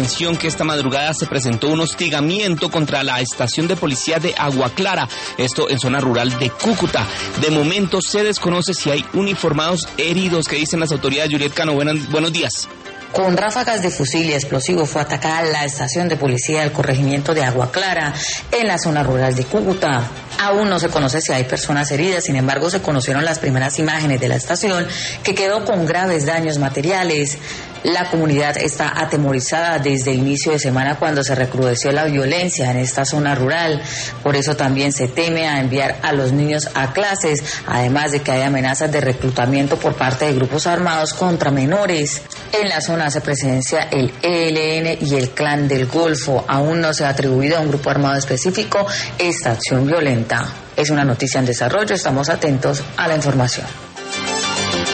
información que esta madrugada se presentó un hostigamiento contra la estación de policía de Agua Clara, esto en zona rural de Cúcuta. De momento se desconoce si hay uniformados heridos. ¿Qué dicen las autoridades? Juliet Cano, buenos días. Con ráfagas de fusil y explosivos fue atacada la estación de policía del corregimiento de Agua Clara en la zona rural de Cúcuta. Aún no se conoce si hay personas heridas, sin embargo se conocieron las primeras imágenes de la estación que quedó con graves daños materiales. La comunidad está atemorizada desde inicio de semana cuando se recrudeció la violencia en esta zona rural. Por eso también se teme a enviar a los niños a clases, además de que hay amenazas de reclutamiento por parte de grupos armados contra menores. En la zona hace presencia el ELN y el Clan del Golfo. Aún no se ha atribuido a un grupo armado específico esta acción violenta. Es una noticia en desarrollo, estamos atentos a la información.